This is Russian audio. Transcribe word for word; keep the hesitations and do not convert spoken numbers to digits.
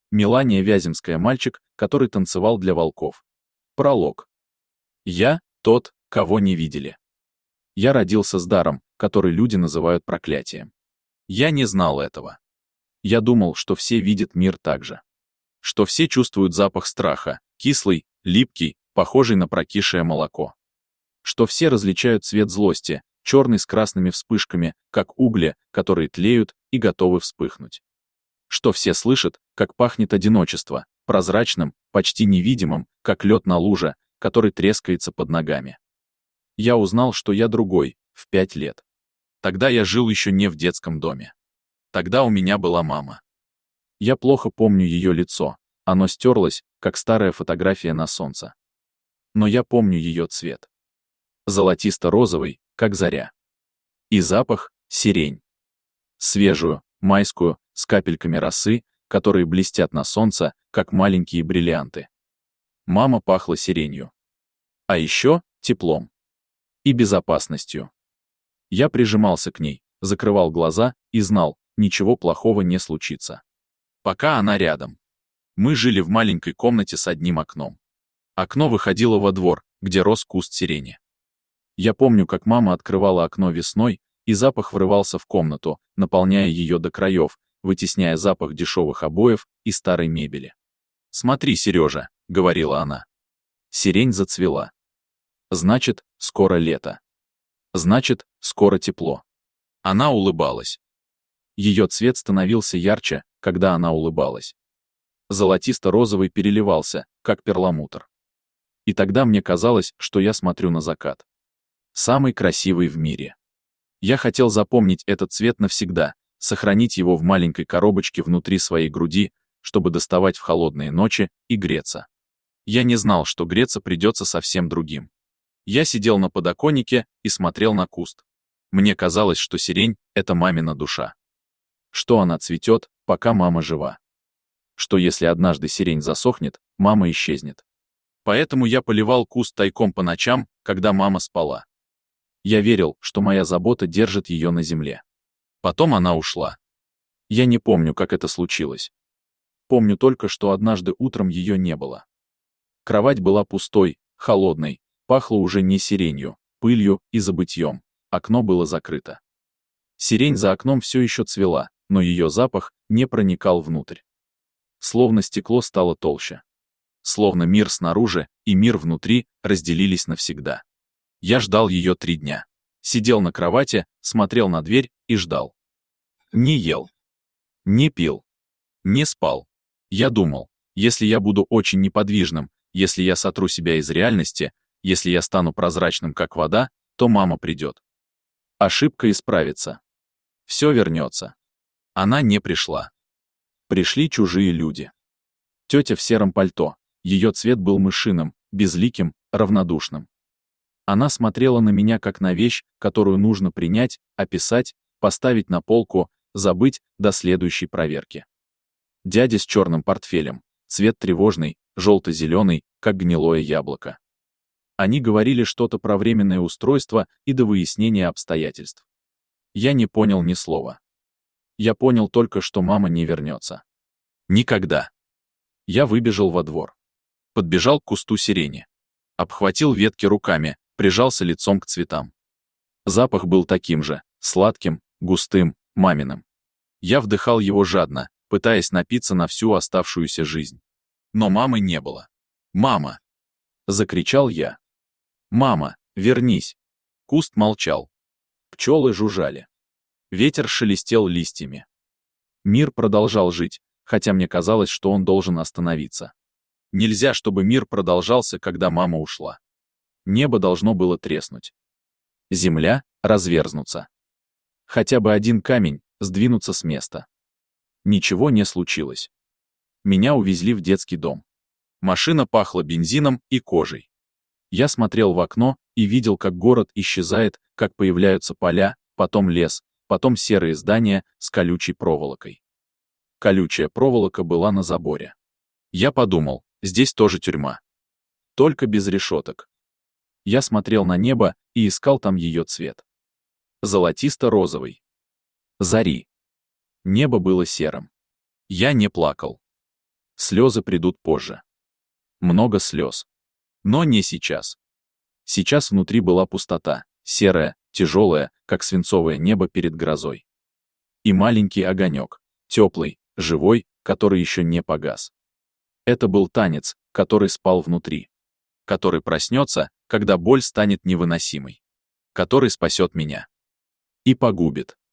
Мелания Вяземская, мальчик, который танцевал для волков. Пролог. Я — тот, кого не видели. Я родился с даром, который люди называют проклятием. Я не знал этого. Я думал, что все видят мир так же. Что все чувствуют запах страха, кислый, липкий, похожий на прокисшее молоко. Что все различают цвет злости, черный с красными вспышками, как угли, которые тлеют и готовы вспыхнуть. Что все слышат, как пахнет одиночество, прозрачным, почти невидимым, как лед на луже, который трескается под ногами. Я узнал, что я другой, в пять лет. Тогда я жил еще не в детском доме. Тогда у меня была мама. Я плохо помню ее лицо, оно стерлось, как старая фотография на солнце. Но я помню ее цвет. Золотисто-розовый, как заря. И запах — сирень. Свежую, майскую, с капельками росы, которые блестят на солнце, как маленькие бриллианты. Мама пахла сиренью. А еще теплом. И безопасностью. Я прижимался к ней, закрывал глаза и знал, ничего плохого не случится. Пока она рядом. Мы жили в маленькой комнате с одним окном. Окно выходило во двор, где рос куст сирени. Я помню, как мама открывала окно весной, и запах врывался в комнату, наполняя ее до краев, вытесняя запах дешевых обоев и старой мебели. «Смотри, Сережа», — говорила она. Сирень зацвела. Значит, скоро лето. Значит, скоро тепло. Она улыбалась. Ее цвет становился ярче, когда она улыбалась. Золотисто-розовый переливался, как перламутр. И тогда мне казалось, что я смотрю на закат. Самый красивый в мире. Я хотел запомнить этот цвет навсегда, сохранить его в маленькой коробочке внутри своей груди, чтобы доставать в холодные ночи и греться. Я не знал, что греться придется совсем другим. Я сидел на подоконнике и смотрел на куст. Мне казалось, что сирень — это мамина душа. Что она цветет, пока мама жива. Что если однажды сирень засохнет, мама исчезнет. Поэтому я поливал куст тайком по ночам, когда мама спала. Я верил, что моя забота держит ее на земле. Потом она ушла. Я не помню, как это случилось. Помню только, что однажды утром ее не было. Кровать была пустой, холодной, пахло уже не сиренью, пылью и забытьем. Окно было закрыто. Сирень за окном все еще цвела, но ее запах не проникал внутрь. Словно стекло стало толще. Словно мир снаружи и мир внутри разделились навсегда. Я ждал ее три дня. Сидел на кровати, смотрел на дверь и ждал. Не ел. Не пил. Не спал. Я думал, если я буду очень неподвижным, если я сотру себя из реальности, если я стану прозрачным, как вода, то мама придет. Ошибка исправится. Все вернется. Она не пришла. Пришли чужие люди. Тетя в сером пальто. Ее цвет был мышиным, безликим, равнодушным. Она смотрела на меня как на вещь, которую нужно принять, описать, поставить на полку, забыть до следующей проверки. Дядя с черным портфелем, цвет тревожный, желто-зеленый, как гнилое яблоко. Они говорили что-то про временное устройство и до выяснения обстоятельств. Я не понял ни слова. Я понял только, что мама не вернется. Никогда. Я выбежал во двор. Подбежал к кусту сирени. Обхватил ветки руками, прижался лицом к цветам. Запах был таким же, сладким, густым, маминым. Я вдыхал его жадно, пытаясь напиться на всю оставшуюся жизнь. Но мамы не было. «Мама!» — закричал я. «Мама, вернись!» Куст молчал. Пчелы жужжали. Ветер шелестел листьями. Мир продолжал жить, хотя мне казалось, что он должен остановиться. Нельзя, чтобы мир продолжался, когда мама ушла. Небо должно было треснуть. Земля разверзнуться. Хотя бы один камень сдвинуться с места. Ничего не случилось. Меня увезли в детский дом. Машина пахла бензином и кожей. Я смотрел в окно и видел, как город исчезает, как появляются поля, потом лес, потом серые здания с колючей проволокой. Колючая проволока была на заборе. Я подумал, здесь тоже тюрьма. Только без решеток. Я смотрел на небо и искал там ее цвет. Золотисто-розовый. Зари. Небо было серым. Я не плакал. Слезы придут позже. Много слез. Но не сейчас. Сейчас внутри была пустота, серая, тяжелая, как свинцовое небо перед грозой. И маленький огонек, теплый, живой, который еще не погас. Это был танец, который спал внутри. Который проснется, когда боль станет невыносимой. Который спасет меня. И погубит.